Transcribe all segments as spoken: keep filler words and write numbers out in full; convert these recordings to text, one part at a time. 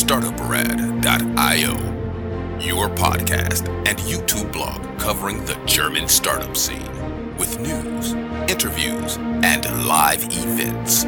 startup rad dot io, your podcast and YouTube blog covering the German startup scene with news, interviews, and live events.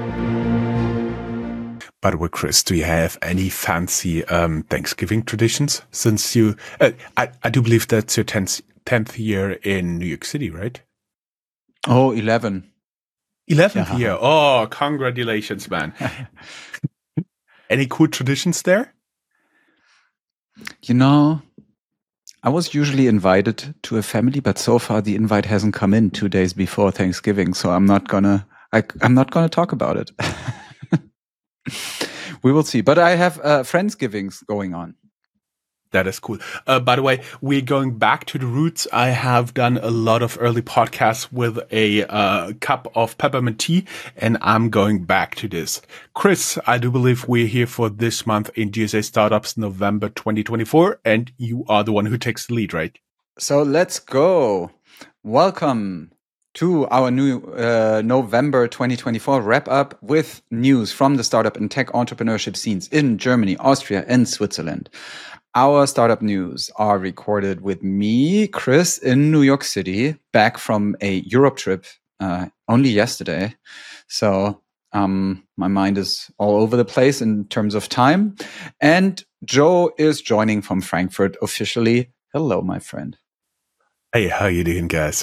By the way, Chris, do you have any fancy um, Thanksgiving traditions? Since you, uh, I, I do believe that's your tenth, tenth year in New York City, right? Oh, eleven. eleventh Yeah. year. Oh, congratulations, man. Any cool traditions there? You know, I was usually invited to a family, but so far the invite hasn't come in two days before Thanksgiving, so I'm not gonna, I, I'm not gonna talk about it. We will see. But I have uh, Friendsgivings going on. That is cool. Uh, by the way, we're going back to the roots. I have done a lot of early podcasts with a uh, cup of peppermint tea, and I'm going back to this. Chris, I do believe we're here for this month in G S A Startups November twenty twenty-four, and you are the one who takes the lead, right? So let's go. Welcome to our new uh, November twenty twenty-four wrap-up with news from the startup and tech entrepreneurship scenes in Germany, Austria, and Switzerland. Our startup news are recorded with me, Chris, in New York City, back from a Europe trip uh, only yesterday. So um, my mind is all over the place in terms of time. And Joe is joining from Frankfurt officially. Hello, my friend. Hey, how you doing, guys?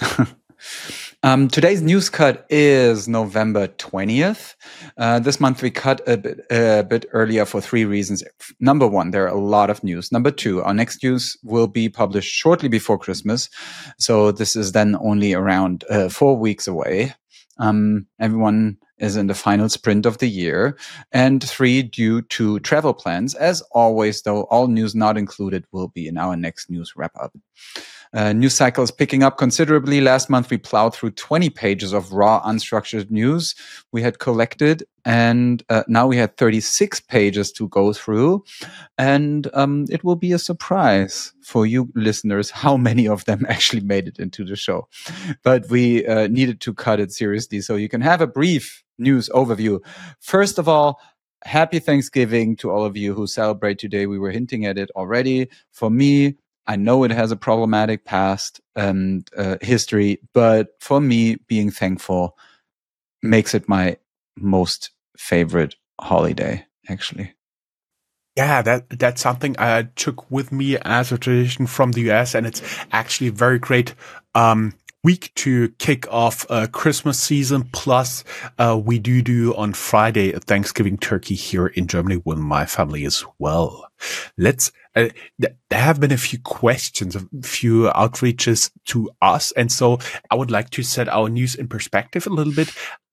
Um, today's news cut is November twentieth. Uh, this month we cut a bit, a bit earlier for three reasons. Number one, there are a lot of news. Number two, our next news will be published shortly before Christmas. So this is then only around uh, four weeks away. Um, everyone is in the final sprint of the year. And three, due to travel plans. As always, though, all news not included will be in our next news wrap-up. Uh, news cycle is picking up considerably. Last month, we plowed through twenty pages of raw, unstructured news we had collected. And uh, now we had thirty-six pages to go through. And um, it will be a surprise for you listeners how many of them actually made it into the show. But we uh, needed to cut it seriously so you can have a brief news overview. First of all, happy Thanksgiving to all of you who celebrate today. We were hinting at it already. For me, I know it has a problematic past and uh, history, but for me, being thankful makes it my most favorite holiday, actually. Yeah, that that's something I took with me as a tradition from the U S, and it's actually a very great um, week to kick off uh, Christmas season. Plus, uh, we do do on Friday a Thanksgiving turkey here in Germany with my family as well. Let's. Uh, th- there have been a few questions, a few outreaches to us, and so I would like to set our news in perspective a little bit.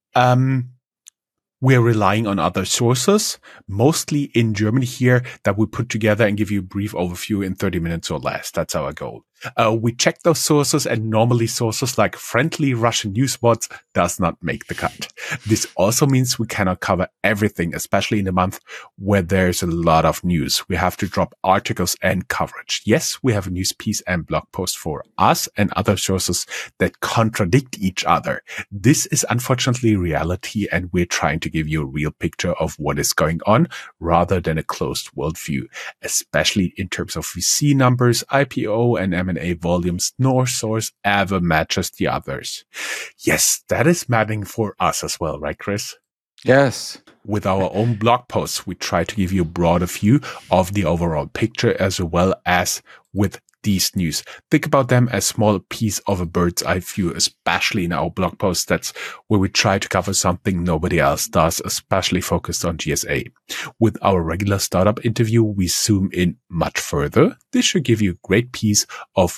Um, We're relying on other sources, mostly in Germany here, that we put together and give you a brief overview in thirty minutes or less. That's our goal. Uh, we check those sources, and normally sources like friendly Russian news bots does not make the cut. This also means we cannot cover everything, especially in a month where there's a lot of news. We have to drop articles and coverage. Yes, we have a news piece and blog post for us and other sources that contradict each other. This is unfortunately reality, and we're trying to give you a real picture of what is going on rather than a closed worldview, especially in terms of V C numbers, I P O, and M and A volumes. No source ever matches the others. Yes, that is maddening for us as well, right, Chris? Yes. With our own blog posts, we try to give you a broader view of the overall picture as well as with these news. Think about them as small piece of a bird's eye view, especially in our blog posts. That's where we try to cover something nobody else does, especially focused on G S A. With our regular startup interview, we zoom in much further. This should give you a great piece of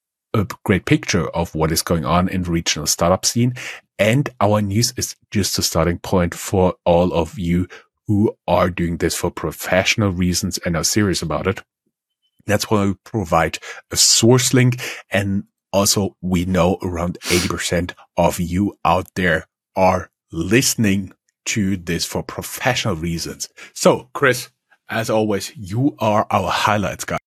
a great picture of what is going on in the regional startup scene. And our news is just a starting point for all of you who are doing this for professional reasons and are serious about it. That's why we provide a source link. And also we know around eighty percent of you out there are listening to this for professional reasons. So, Chris, as always, you are our highlights guy.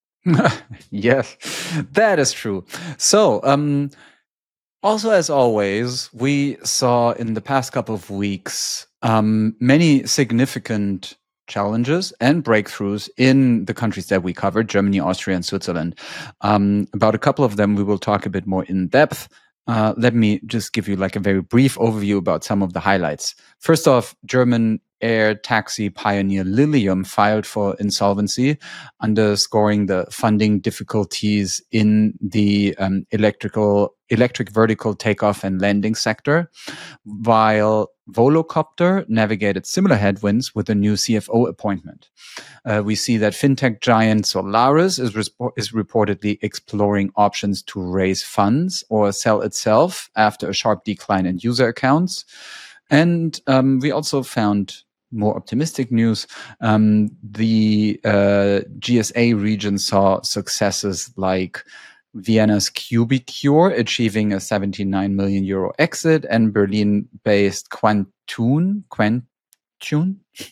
Yes, that is true. So, um, also, as always, we saw in the past couple of weeks um, many significant challenges and breakthroughs in the countries that we covered, Germany, Austria, and Switzerland. Um, about a couple of them, we will talk a bit more in depth. Uh, let me just give you like a very brief overview about some of the highlights. First off, German air taxi pioneer Lilium filed for insolvency, underscoring the funding difficulties in the um, electrical electric vertical takeoff and landing sector, while Volocopter navigated similar headwinds with a new C F O appointment. Uh, we see that fintech giant Solaris is, respo- is reportedly exploring options to raise funds or sell itself after a sharp decline in user accounts. And um, we also found more optimistic news. Um, the uh, G S A region saw successes like Vienna's Cubicure achieving a seventy-nine million euro exit, and Berlin-based Quantune, Quantune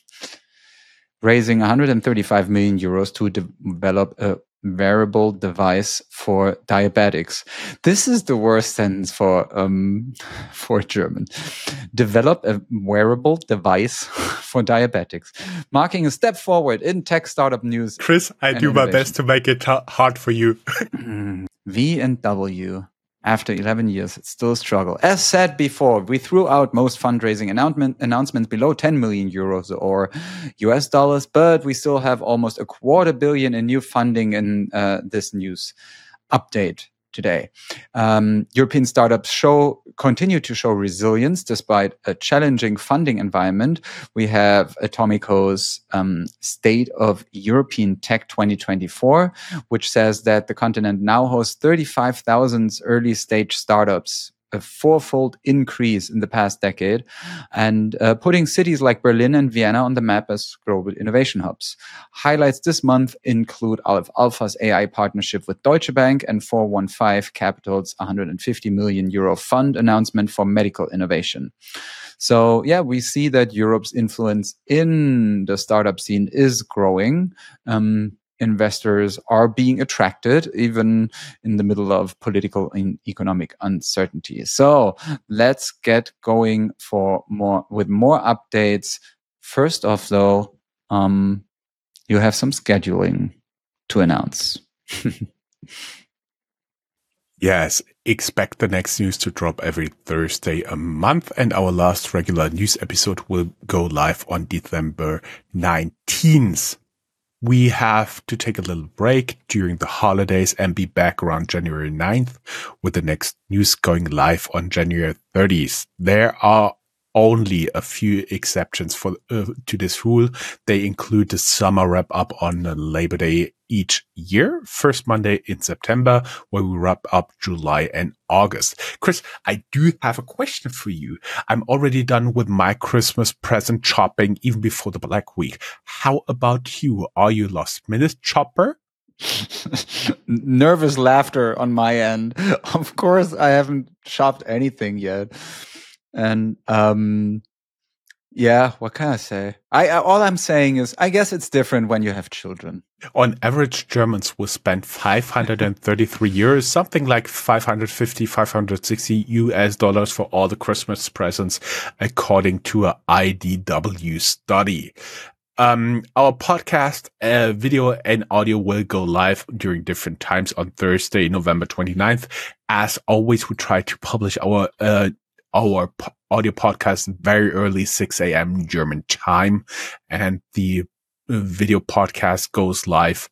raising one hundred thirty-five million euros to de- develop a wearable device for diabetics. This is the worst sentence for um for German. Develop a wearable device for diabetics, marking a step forward in tech startup news. Chris, I do innovation. my best to make it t- hard for you. V and W. After eleven years, it's still a struggle. As said before, we threw out most fundraising announcement, announcements below ten million euros or U S dollars, but we still have almost a quarter billion in new funding in uh, this news update today. Um, European startups show continue to show resilience despite a challenging funding environment. We have Atomico's um, State of European Tech twenty twenty-four, which says that the continent now hosts thirty-five thousand early stage startups, a fourfold increase in the past decade, and uh, putting cities like Berlin and Vienna on the map as global innovation hubs. Highlights this month include Aleph Alpha's A I partnership with Deutsche Bank and four one five Capital's one hundred fifty million euro fund announcement for medical innovation. So yeah, we see that Europe's influence in the startup scene is growing. Um, Investors are being attracted even in the middle of political and economic uncertainty. So let's get going for more with more updates. First off, though, um, you have some scheduling to announce. Yes, expect the next news to drop every Thursday a month, and our last regular news episode will go live on December nineteenth. We have to take a little break during the holidays and be back around January ninth with the next news going live on January thirtieth. There are only a few exceptions for uh, to this rule. They include the summer wrap up on Labor Day each year, first Monday in September, where we wrap up July and August. Chris, I do have a question for you. I'm already done with my Christmas present shopping even before the Black Week. How about you? Are you last minute shopper? Nervous laughter on my end. Of course, I haven't shopped anything yet. And, um, yeah, what can I say? I, I all I'm saying is, I guess it's different when you have children. On average, Germans will spend five hundred thirty-three euros, something like five hundred fifty, five hundred sixty U S dollars for all the Christmas presents, according to a I D W study. Um, our podcast, uh, video and audio will go live during different times on Thursday, November twenty-ninth. As always, we try to publish our, uh, our po- audio podcast very early, six a.m. German time, and the video podcast goes live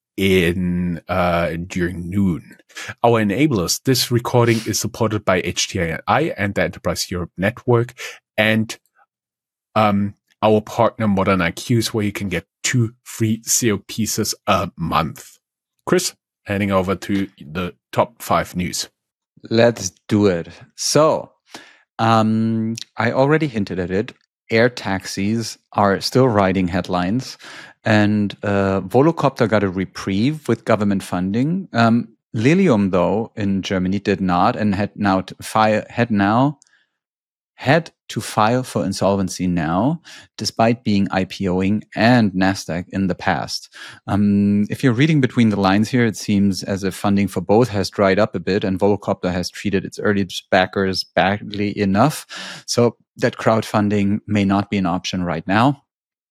in uh during noon. Our enablers, this recording is supported by H T I and the Enterprise Europe Network, and um our partner Modern I Qs, where you can get two free C O pieces a month. Chris, heading over to the top five news. Let's do it. So, um, I already hinted at it. Air taxis are still riding headlines, and uh, Volocopter got a reprieve with government funding. Um, Lilium, though, in Germany did not, and had now to file had now had to file for insolvency now, despite being IPOing and Nasdaq in the past. Um, if you're reading between the lines here, it seems as if funding for both has dried up a bit, and Volocopter has treated its early backers badly enough, so that crowdfunding may not be an option right now.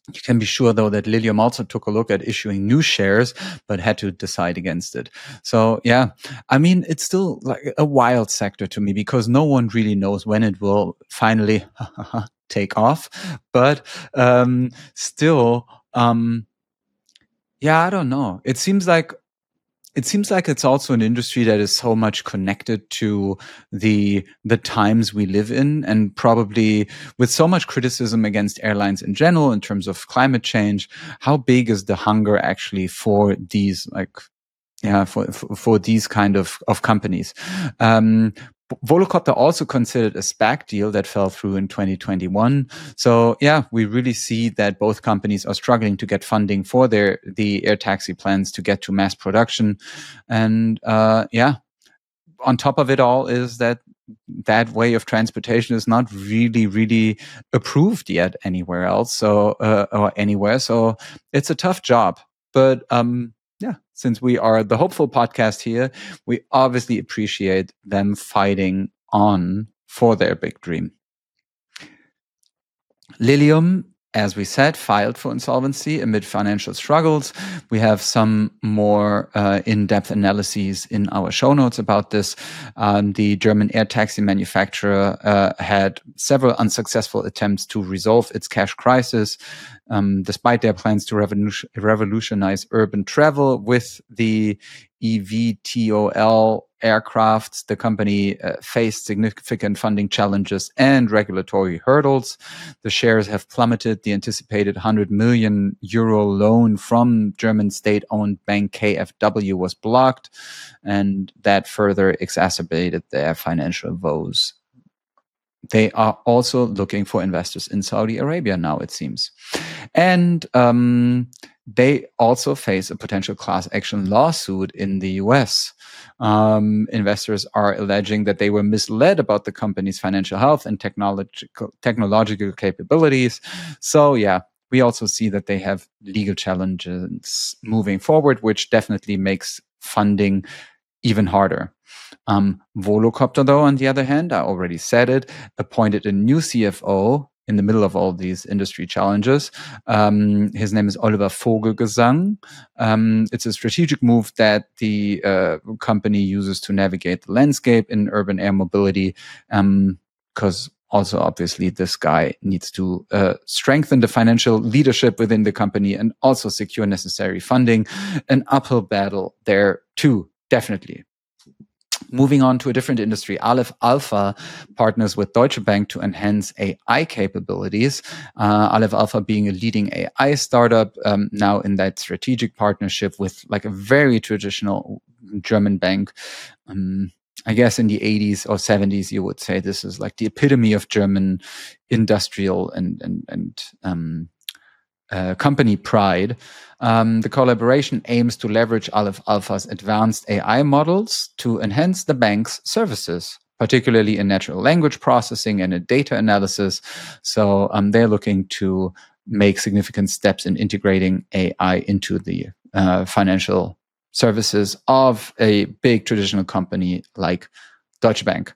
You can be sure, though, that Lilium also took a look at issuing new shares, but had to decide against it. So, yeah, I mean, it's still like a wild sector to me because no one really knows when it will finally take off. But um, still, um, yeah, I don't know. It seems like It seems like it's also an industry that is so much connected to the the times we live in, and probably with so much criticism against airlines in general in terms of climate change. How big is the hunger actually for these like yeah for for, for these kind of of companies? Um, Volocopter also considered a SPAC deal that fell through in twenty twenty-one. So yeah, we really see that both companies are struggling to get funding for their the air taxi plans to get to mass production. And uh, yeah, on top of it all is that that way of transportation is not really, really approved yet anywhere else. So uh, or anywhere. So it's a tough job. But um, yeah, since we are the hopeful podcast here, we obviously appreciate them fighting on for their big dream. Lilium, as we said, filed for insolvency amid financial struggles. We have some more uh, in-depth analyses in our show notes about this. Um, the German air taxi manufacturer uh, had several unsuccessful attempts to resolve its cash crisis, um, despite their plans to revolution- revolutionize urban travel with the E V T O L aircrafts. The company uh, faced significant funding challenges and regulatory hurdles. The shares have plummeted. The anticipated one hundred million euro loan from German state-owned bank K F W was blocked, and that further exacerbated their financial woes. They are also looking for investors in Saudi Arabia now, it seems. And um, they also face a potential class action lawsuit in the U S. Um, investors are alleging that they were misled about the company's financial health and technological technological capabilities. So, yeah, we also see that they have legal challenges moving forward, which definitely makes funding even harder. Um, Volocopter, though, on the other hand, I already said it, appointed a new C F O in the middle of all these industry challenges. Um, his name is Oliver Vogelgesang. Um, it's a strategic move that the uh, company uses to navigate the landscape in urban air mobility, because um, also, obviously, this guy needs to uh, strengthen the financial leadership within the company and also secure necessary funding. An uphill battle there, too, definitely. Moving on to a different industry, Aleph Alpha partners with Deutsche Bank to enhance A I capabilities. Uh, Aleph Alpha being a leading A I startup, um, now in that strategic partnership with like a very traditional German bank. Um, I guess in the eighties or seventies, you would say this is like the epitome of German industrial and and and um, uh, company pride. Um, the collaboration aims to leverage Aleph Alpha's advanced A I models to enhance the bank's services, particularly in natural language processing and in data analysis. So um, they're looking to make significant steps in integrating A I into the uh, financial services of a big traditional company like Deutsche Bank.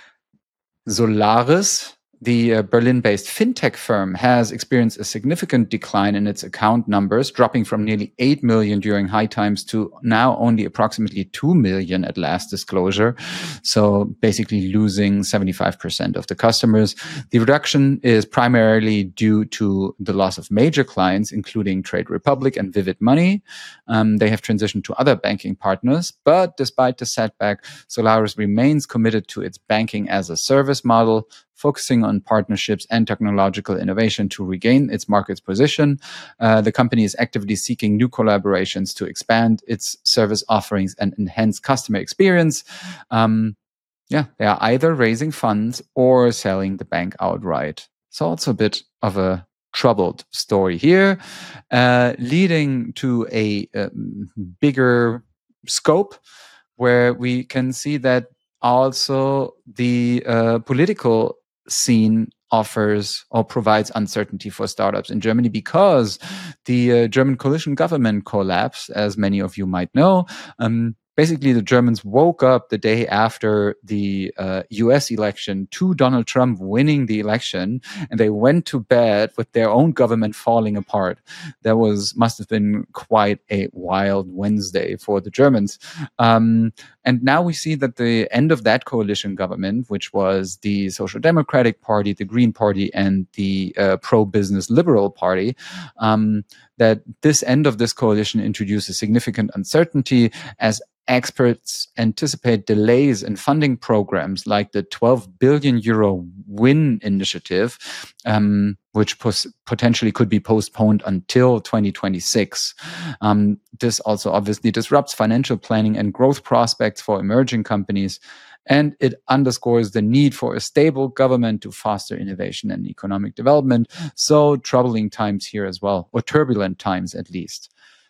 Solaris, the uh, Berlin-based fintech firm, has experienced a significant decline in its account numbers, dropping from nearly eight million during high times to now only approximately two million at last disclosure. So basically losing seventy-five percent of the customers. The reduction is primarily due to the loss of major clients, including Trade Republic and Vivid Money. Um, they have transitioned to other banking partners, but despite the setback, Solaris remains committed to its banking as a service model, focusing on partnerships and technological innovation to regain its market position. Uh, the company is actively seeking new collaborations to expand its service offerings and enhance customer experience. Um, yeah, they are either raising funds or selling the bank outright. So also a bit of a troubled story here, uh, leading to a um, bigger scope where we can see that also the uh, political scene offers or provides uncertainty for startups in Germany because the uh, German coalition government collapsed, as many of you might know, um, basically the Germans woke up the day after the uh, U S election to Donald Trump winning the election, and they went to bed with their own government falling apart. That was must have been quite a wild Wednesday for the Germans. Um, and now we see that the end of that coalition government, which was the Social Democratic Party, the Green Party, and the uh, pro-business Liberal Party, um, that this end of this coalition introduces significant uncertainty as experts anticipate delays in funding programs like the twelve billion euro WIN initiative, um, which pos- potentially could be postponed until twenty twenty-six. Um, this also obviously disrupts financial planning and growth prospects for emerging companies, and it underscores the need for a stable government to foster innovation and economic development. So troubling times here as well, or turbulent times at least.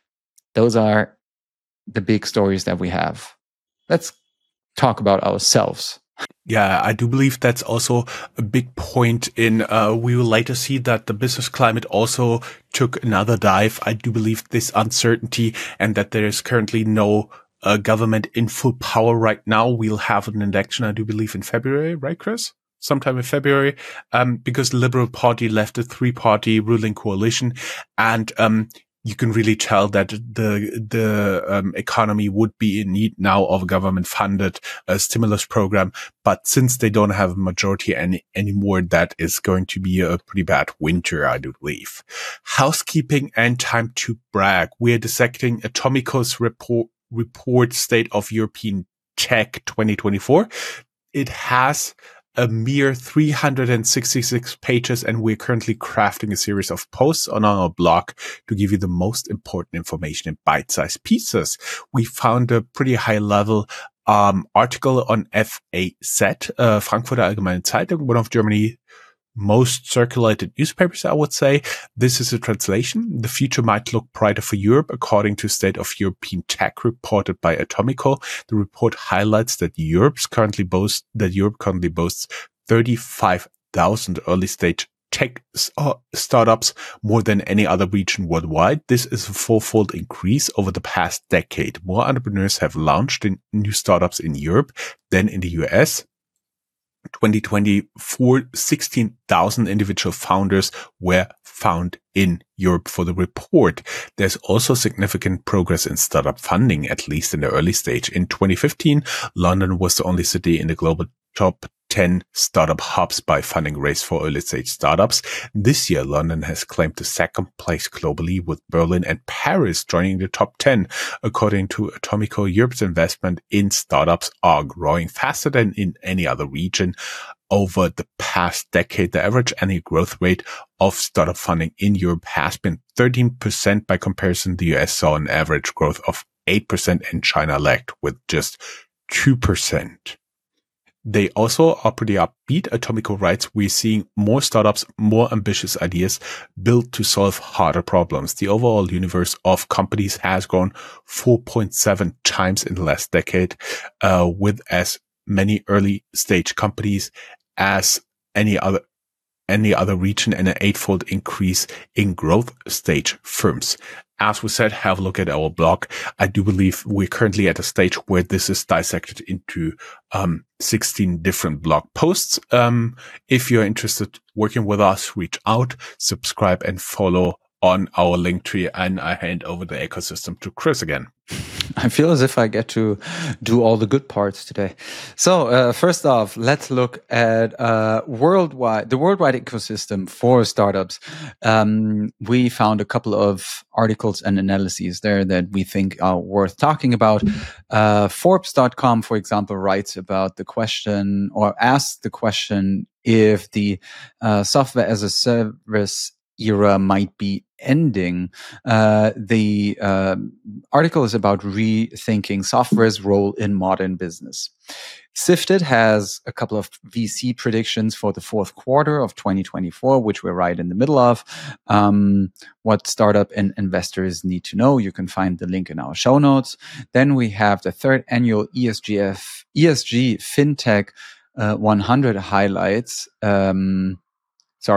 Those are the big stories that we have. Let's talk about ourselves. Yeah, I do believe that's also a big point in, uh, we will later see that the business climate also took another dive. I do believe this uncertainty and that there is currently no uh, government in full power right now. We'll have an election, I do believe, in February, right, Chris? Sometime in February, um, because the Liberal Party left a three-party ruling coalition, and um, you can really tell that the the um, economy would be in need now of a government-funded uh, stimulus program. But since they don't have a majority any anymore, that is going to be a pretty bad winter, I do believe. Housekeeping and time to brag. We're dissecting Atomico's report, report State of European Tech twenty twenty-four. It has a mere three hundred sixty-six pages, and we're currently crafting a series of posts on our blog to give you the most important information in bite-sized pieces. We found a pretty high-level um, article on F A Z, uh, Frankfurter Allgemeine Zeitung, one of Germany's most circulated newspapers, I would say. This is a translation. The future might look brighter for Europe, according to State of European Tech reported by Atomico. The report highlights that Europe's currently boasts that Europe currently boasts thirty-five thousand early stage tech uh, startups, more than any other region worldwide. This is a fourfold increase over the past decade. More entrepreneurs have launched in new startups in Europe than in the U S. twenty twenty-four, sixteen thousand individual founders were found in Europe for the report. There's also significant progress in startup funding, at least in the early stage. In twenty fifteen, London was the only city in the global top ten startup hubs by funding raised for early stage startups. This year, London has claimed the second place globally, with Berlin and Paris joining the top ten. According to Atomico, Europe's investment in startups are growing faster than in any other region. Over the past decade, the average annual growth rate of startup funding in Europe has been thirteen percent. By comparison, the U S saw an average growth of eight percent, and China lagged with just two percent. They also are pretty upbeat. Atomico writes, we're seeing more startups, more ambitious ideas built to solve harder problems. The overall universe of companies has grown four point seven times in the last decade, uh, with as many early stage companies as any other any other region, and an eightfold increase in growth stage firms. As we said, have a look at our blog. I do believe we're currently at a stage where this is dissected into um, sixteen different blog posts. Um, if you're interested working with us, reach out, subscribe, and follow on our link tree. And I hand over the ecosystem to Chris again. I feel as if I get to do all the good parts today. So uh, first off, let's look at uh, worldwide the worldwide ecosystem for startups. Um, we found a couple of articles and analyses there that we think are worth talking about. Uh, Forbes dot com, for example, writes about the question, or asks the question, if the uh, software as a service era might be ending. Uh, the uh, article is about rethinking software's role in modern business. Sifted has a couple of V C predictions for the fourth quarter of twenty twenty-four, which we're right in the middle of. Um, what startup and investors need to know. You can find the link in our show notes. Then we have the third annual E S G F, E S G FinTech uh, one hundred highlights. Um, sorry.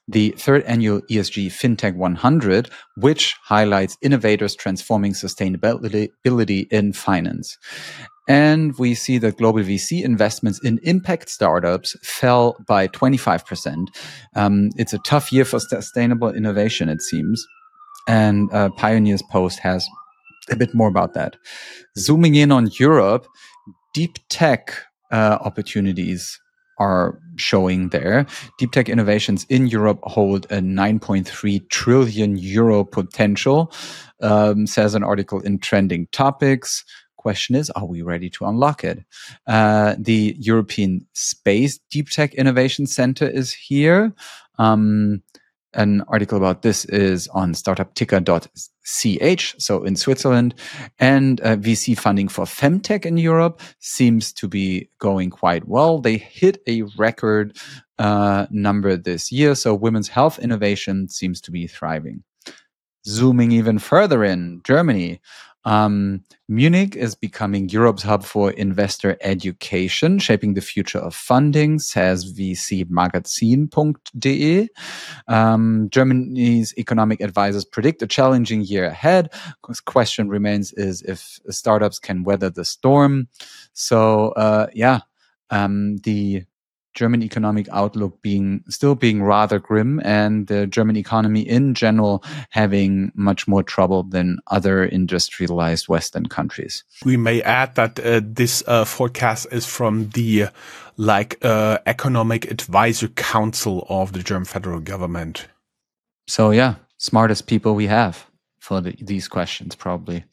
the third annual E S G FinTech one hundred, which highlights innovators transforming sustainability in finance. And we see that global V C investments in impact startups fell by twenty-five percent. Um, it's a tough year for sustainable innovation, it seems. And uh, Pioneers Post has a bit more about that. Zooming in on Europe, deep tech uh, opportunities are showing there. Deep tech innovations in Europe hold a nine point three trillion euro potential, um, says an article in Trending Topics. Question is, are we ready to unlock it? Uh, the European Space Deep Tech Innovation Center is here. Um, An article about this is on startup ticker dot c h, so in Switzerland. And uh, V C funding for Femtech in Europe seems to be going quite well. They hit a record uh, number this year, so women's health innovation seems to be thriving. Zooming even further in, Germany. Um, Munich is becoming Europe's hub for investor education, shaping the future of funding, says V C magazin dot de. Um, Germany's economic advisors predict a challenging year ahead. The question remains is if startups can weather the storm. So, uh, yeah, um, the German economic outlook being still being rather grim, and the German economy in general having much more trouble than other industrialized Western countries. We may add that uh, this uh, forecast is from the like uh, Economic Advisor Council of the German federal government. So yeah, smartest people we have for the, these questions, probably,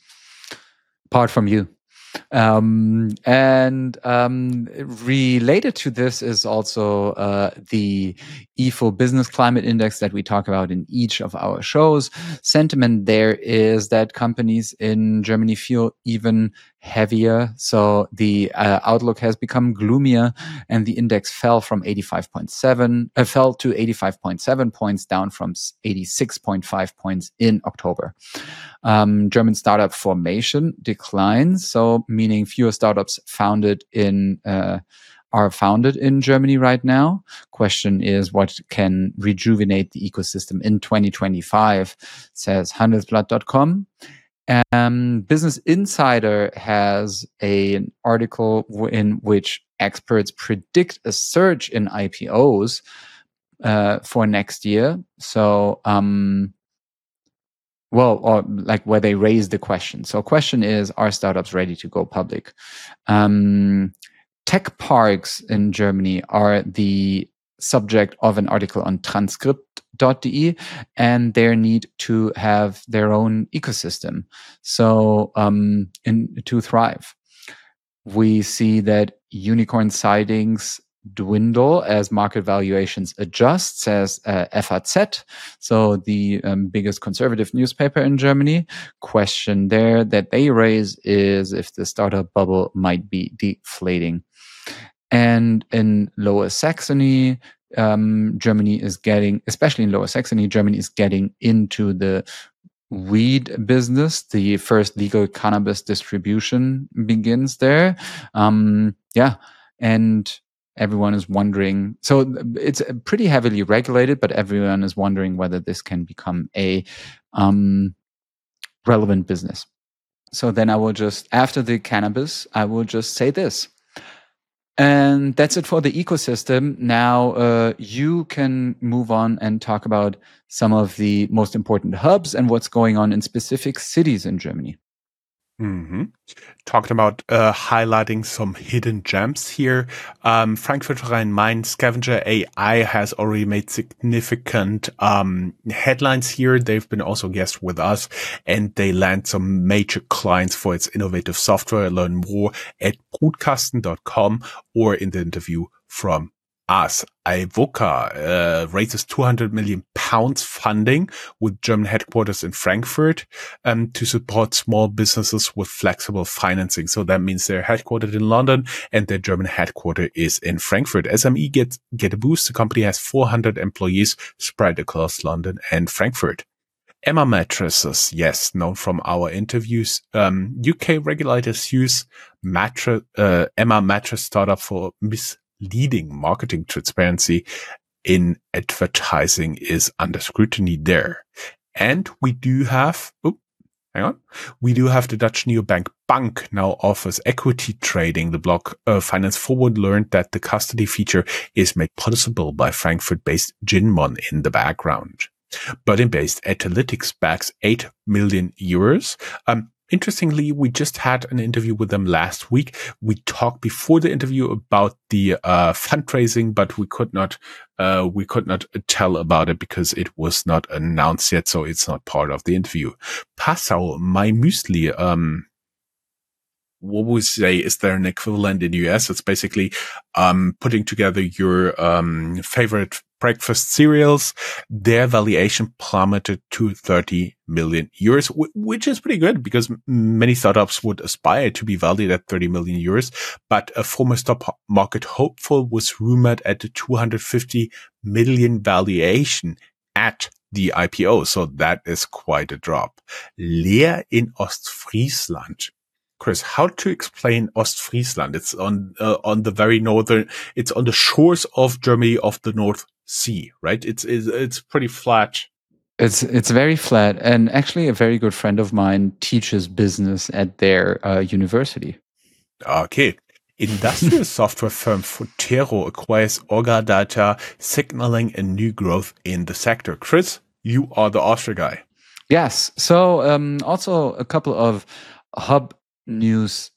apart from you. Um, and um, related to this is also uh, the I F O Business Climate Index that we talk about in each of our shows. Sentiment there is that companies in Germany feel even heavier. So the uh, outlook has become gloomier, and the index fell from eighty-five point seven, uh, fell to eighty-five point seven points, down from eighty-six point five points in October. Um, German startup formation declines, so meaning fewer startups founded in uh, are founded in Germany right now. Question is, what can rejuvenate the ecosystem in twenty twenty-five, says Handelsblatt dot com. Um, Business Insider has a, an article w- in which experts predict a surge in I P Os uh, for next year. So, um, well, or like where they raise the question. So question is, are startups ready to go public? Um, tech parks in Germany are the subject of an article on Transkript dot de, and their need to have their own ecosystem. So um, in, to thrive. We see that unicorn sightings dwindle as market valuations adjust, says uh, F A Z, so the um, biggest conservative newspaper in Germany. Question there that they raise is if the startup bubble might be deflating. And in Lower Saxony, um, Germany is getting, especially in Lower Saxony, Germany is getting into the weed business. The first legal cannabis distribution begins there. Um, yeah, and everyone is wondering, so it's pretty heavily regulated, but everyone is wondering whether this can become a um, relevant business. So then I will just, after the cannabis, I will just say this. And that's it for the ecosystem. Now uh, you can move on and talk about some of the most important hubs and what's going on in specific cities in Germany. Mm-hmm. Talked about uh, highlighting some hidden gems here. Um, Frankfurt Rhein-Main Scavenger A I has already made significant um, headlines here. They've been also guests with us, and they land some major clients for its innovative software. Learn more at brutkasten dot com or in the interview from us. Ivoca uh, raises two hundred million pounds funding with German headquarters in Frankfurt um, to support small businesses with flexible financing. So that means they're headquartered in London and their German headquarter is in Frankfurt. S M E gets get a boost. The company has four hundred employees spread across London and Frankfurt. Emma Mattresses, yes, known from our interviews. Um, U K regulators use mattress, uh, Emma Mattress startup for misleading marketing transparency in advertising is under scrutiny there. And we do have, oh, hang on, we do have the Dutch neobank Bank now offers equity trading. The blog uh, Finance Forward learned that the custody feature is made possible by Frankfurt-based Ginmon in the background. Berlin-based Analytics backs eight million euros. Um, Interestingly, we just had an interview with them last week. We talked before the interview about the uh, fundraising, but we could not uh, we could not tell about it because it was not announced yet, so it's not part of the interview. Passau, My Müsli, um, what would we say? Is there an equivalent in the U S? It's basically um, putting together your um, favorite breakfast cereals. Their valuation plummeted to thirty million euros, which is pretty good because many startups would aspire to be valued at thirty million euros. But a former stock market hopeful was rumored at a two hundred fifty million valuation at the I P O. So that is quite a drop. Leer in Ostfriesland. Chris, how to explain Ostfriesland? It's on uh, on the very northern. It's on the shores of Germany of the North Sea, right? It's it's, it's pretty flat. It's it's very flat, and actually, a very good friend of mine teaches business at their uh, university. Okay. Industrial software firm Fortero acquires Orgadata, signaling a new growth in the sector. Chris, you are the Austria guy. Yes. So um, also a couple of hub news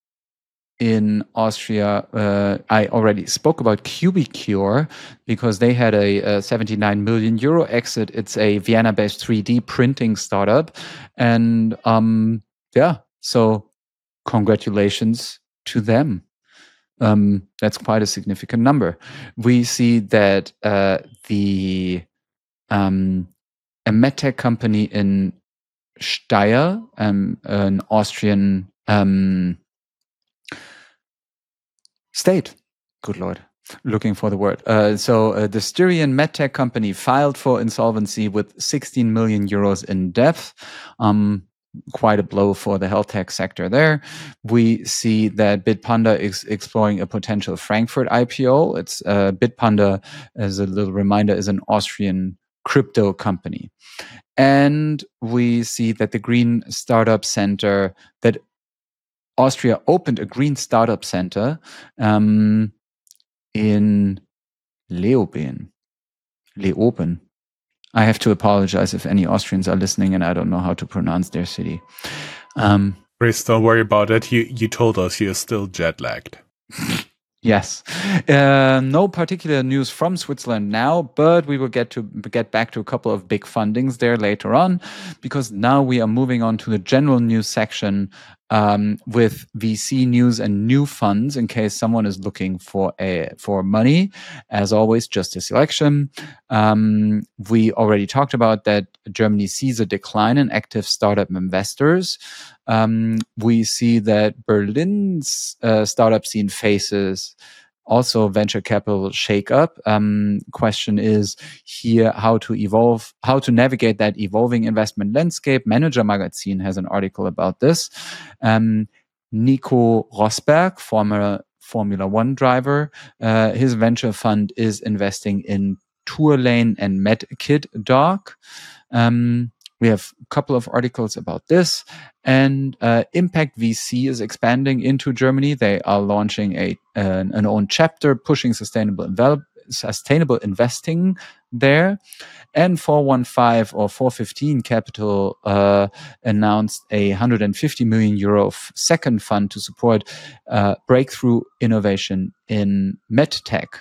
in Austria. Uh, I already spoke about Cubicure because they had a, a seventy-nine million euro exit. It's a Vienna-based three D printing startup. And um, yeah, so congratulations to them. Um, that's quite a significant number. We see that uh, the um, a medtech company in Steyr, um, an Austrian um, state. Good Lord. Looking for the word. Uh, so uh, the Styrian medtech company filed for insolvency with sixteen million euros in debt. Um, quite a blow for the health tech sector there. We see that Bitpanda is exploring a potential Frankfurt I P O. It's uh, Bitpanda, as a little reminder, is an Austrian crypto company. And we see that the Green Startup Center, that Austria opened a Green Startup Center um, in Leoben. Leoben. I have to apologize if any Austrians are listening and I don't know how to pronounce their city. Um, Chris, don't worry about it. You, you told us you're still jet lagged. Yes. Uh, no particular news from Switzerland now, but we will get to get back to a couple of big fundings there later on, because now we are moving on to the general news section um, with V C news and new funds in case someone is looking for a for money. As always, just a selection. Um, we already talked about that Germany sees a decline in active startup investors. Um, we see that Berlin's uh, startup scene faces also venture capital shakeup. Um, question is here how to evolve, how to navigate that evolving investment landscape. Manager Magazine has an article about this. Um, Nico Rosberg, former Formula One driver, uh, his venture fund is investing in Tourlane and MedKit Dog. Um, We have a couple of articles about this, and uh, Impact V C is expanding into Germany. They are launching a an, an own chapter pushing sustainable envel- sustainable investing there. And four one five or four fifteen Capital uh, announced a one hundred fifty million euro second fund to support uh, breakthrough innovation in medtech.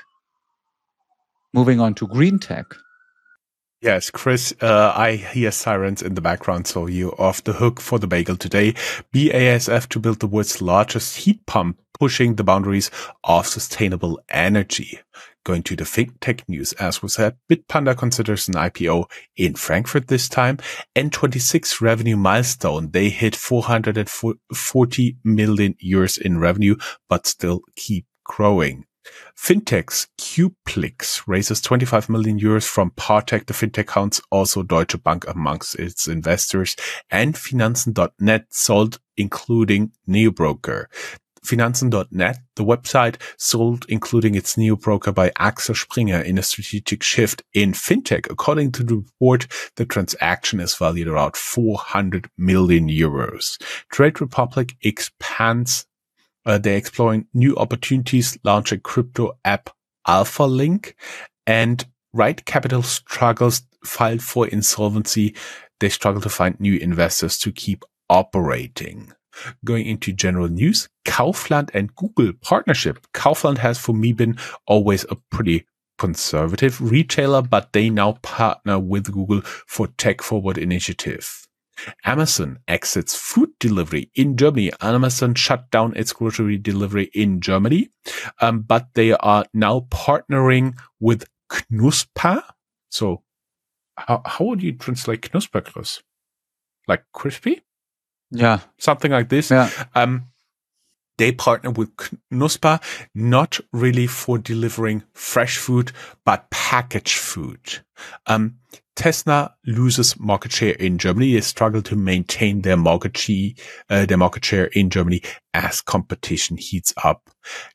Moving on to green tech. Yes, Chris, uh, I hear sirens in the background, so you're off the hook for the bagel today. B A S F to build the world's largest heat pump, pushing the boundaries of sustainable energy. Going to the fintech news, as we said, Bitpanda considers an I P O in Frankfurt this time. N twenty-six revenue milestone. They hit four hundred forty million euros in revenue, but still keep growing. Fintechs Qplix raises twenty-five million euros from Partech. The fintech counts also Deutsche Bank amongst its investors, and Finanzen dot net sold, including NeoBroker. Finanzen dot net, the website sold, including its new broker by Axel Springer, in a strategic shift in fintech. According to the report, the transaction is valued around four hundred million euros. Trade Republic expands. Uh, they're exploring new opportunities, launch a crypto app Alpha Link, and Right Capital struggles, filed for insolvency. They struggle to find new investors to keep operating. Going into general news, Kaufland and Google partnership. Kaufland has for me been always a pretty conservative retailer, but they now partner with Google for Tech Forward initiative. Amazon exits food delivery in Germany. Amazon shut down its grocery delivery in Germany, um, but they are now partnering with Knusper. So how, how would you translate Knusper, Chris? Like crispy? Yeah. Something like this. Yeah. Um, they partner with Knusper, not really for delivering fresh food, but packaged food. Um, Tesla loses market share in Germany. They struggle to maintain their market share, uh, their market share in Germany as competition heats up.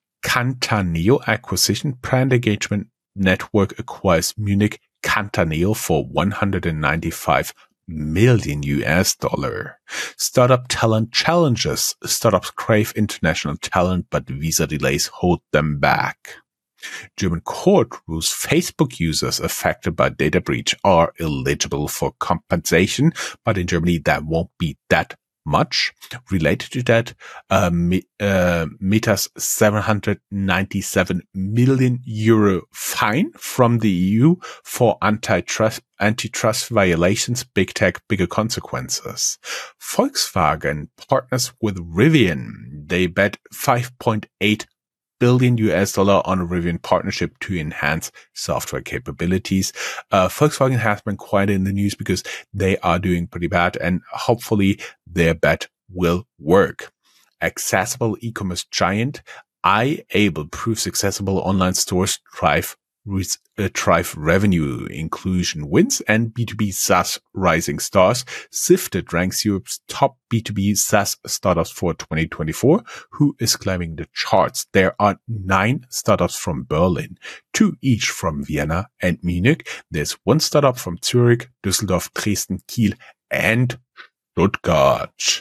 Cantaneo acquisition, brand engagement network acquires Munich Cantaneo for one hundred ninety-five million U S dollar. Startup talent challenges. Startups crave international talent, but visa delays hold them back. German court rules Facebook users affected by data breach are eligible for compensation, but in Germany that won't be that much. Related to that, uh, uh, Meta's seven hundred ninety-seven million euro fine from the E U for antitrust antitrust violations. Big tech, bigger consequences. Volkswagen partners with Rivian. They bet five point eight billion U S dollar on a Rivian partnership to enhance software capabilities. Uh, Volkswagen has been quite in the news because they are doing pretty bad, and hopefully their bet will work. Accessible e-commerce giant iAble proves accessible online stores drive Uh, drive revenue. Inclusion wins and B two B SaaS rising stars. Sifted ranks Europe's top B two B SaaS startups for twenty twenty-four. Who is climbing the charts? There are nine startups from Berlin, two each from Vienna and Munich. There's one startup from Zurich, Düsseldorf, Dresden, Kiel, and Stuttgart.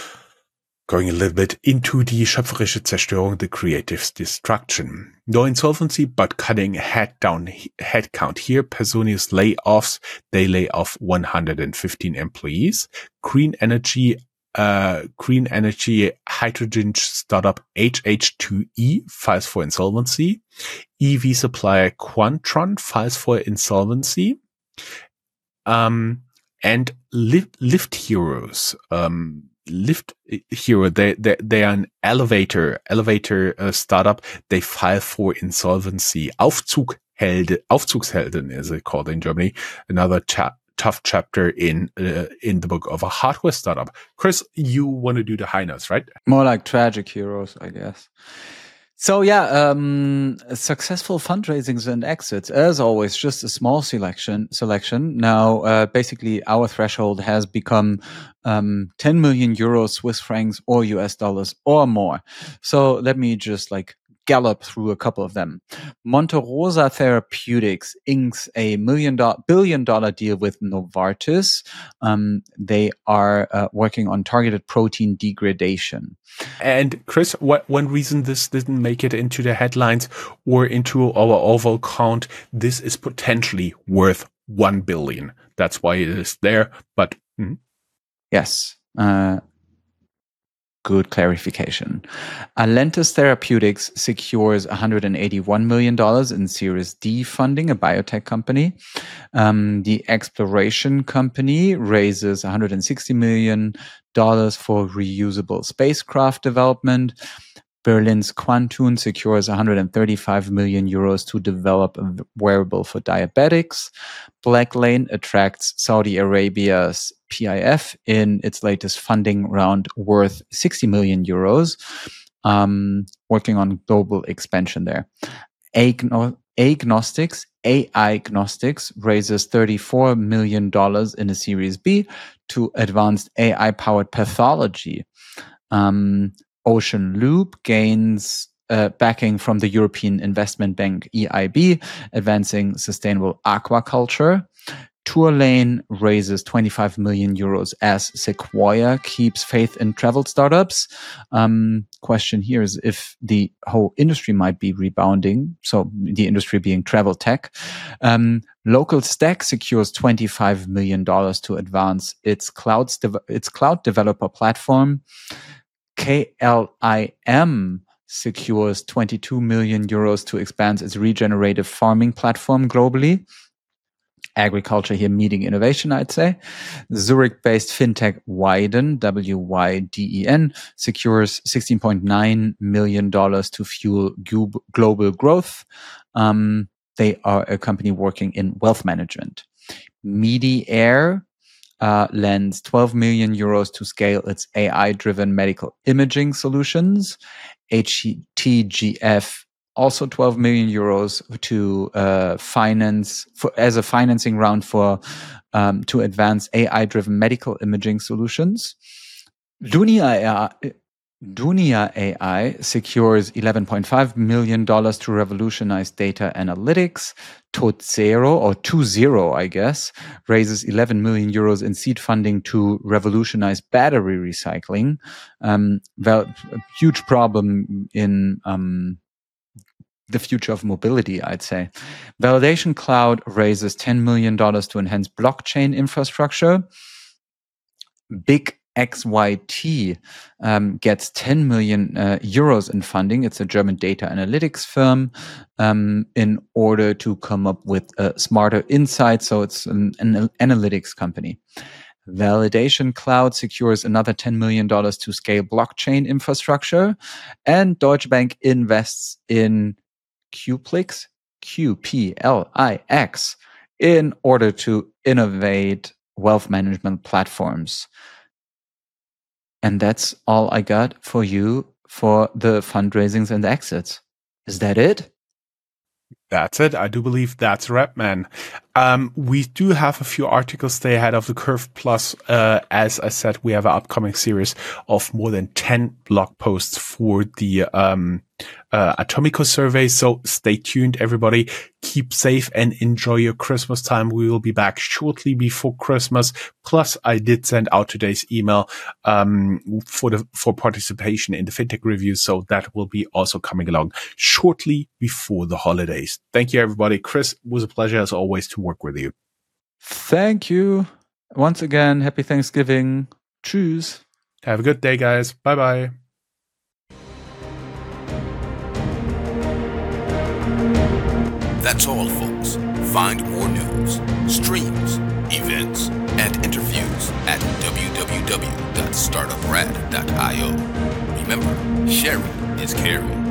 Going a little bit into die schöpferische Zerstörung, the creative destruction. No insolvency, but cutting head down headcount here. Personius layoffs. They lay off one hundred fifteen employees. Green energy, uh, green energy hydrogen startup H H two E files for insolvency. E V supplier Quantron files for insolvency. Um, and Lift, Lift Heroes, um, Lift Hero, they, they, they are an elevator, elevator uh, startup. They file for insolvency. Aufzughelde, Aufzugshelden is it called in Germany. Another cha- tough chapter in, uh, in the book of a hardware startup. Chris, you want to do the high notes, right? More like tragic heroes, I guess. So yeah, um, successful fundraisings and exits, as always, just a small selection. Selection. Now, uh, basically, our threshold has become um, ten million euros, Swiss francs, or U S dollars or more. So let me just like gallop through a couple of them. Monte Rosa Therapeutics inks a million do- billion dollar deal with Novartis. Um, they are uh, working on targeted protein degradation. And Chris, what one reason this didn't make it into the headlines or into our overall count, this is potentially worth one billion. That's why it is there. But mm. yes, uh, good clarification. Alentis Therapeutics secures one hundred eighty-one million dollars in Series D funding, a biotech company. Um, the Exploration Company raises one hundred sixty million dollars for reusable spacecraft development. Berlin's Quantun secures one hundred thirty-five million euros to develop a wearable for diabetics. Blacklane attracts Saudi Arabia's P I F in its latest funding round worth sixty million euros, um, working on global expansion there. Agno- Agnostics, A I Gnostics raises thirty-four million dollars in a Series B to advanced A I-powered pathology. Um, Ocean Loop gains uh, backing from the European Investment Bank E I B, advancing sustainable aquaculture. Tourlane raises twenty-five million euros as Sequoia keeps faith in travel startups. Um, question here is if the whole industry might be rebounding, so the industry being travel tech. Um, Local Stack secures twenty-five million dollars to advance its clouds de- its cloud developer platform. K L I M secures twenty-two million euros to expand its regenerative farming platform globally. Agriculture here meeting innovation, I'd say. Zurich-based fintech Wyden, W Y D E N, secures sixteen point nine million dollars to fuel gu- global growth. Um, they are a company working in wealth management. MediAir uh, lends twelve million euros to scale its A I-driven medical imaging solutions. H T G F also twelve million euros to uh, finance for as a financing round for um, to advance A I-driven medical imaging solutions. Dunia A I, Dunia A I secures eleven point five million dollars to revolutionize data analytics. Tozero, or two zero, I guess, raises eleven million euros in seed funding to revolutionize battery recycling. Um, well, a huge problem in um, the future of mobility, I'd say. Validation Cloud raises ten million dollars to enhance blockchain infrastructure. Big X Y T um, gets ten million uh, euros in funding. It's a German data analytics firm um, in order to come up with uh, smarter insights. So it's an, an analytics company. Validation Cloud secures another ten million dollars to scale blockchain infrastructure. And Deutsche Bank invests in Qplix, Q P L I X, in order to innovate wealth management platforms. And that's all I got for you for the fundraisings and exits. Is that it? That's it. I do believe that's a wrap, man. Um, we do have a few articles stay ahead of the curve. Plus, uh, as I said, we have an upcoming series of more than ten blog posts for the um, uh, Atomico survey. So stay tuned, everybody. Keep safe and enjoy your Christmas time. We will be back shortly before Christmas. Plus, I did send out today's email um, for the for participation in the FinTech review. So that will be also coming along shortly before the holidays. Thank you, everybody. Chris, it was a pleasure as always to work with you. Thank you. Once again, happy Thanksgiving. Tschüss. Have a good day, guys. Bye-bye. That's all, folks. Find more news, streams, events, and interviews at w w w dot startup rad dot i o. Remember, sharing is caring.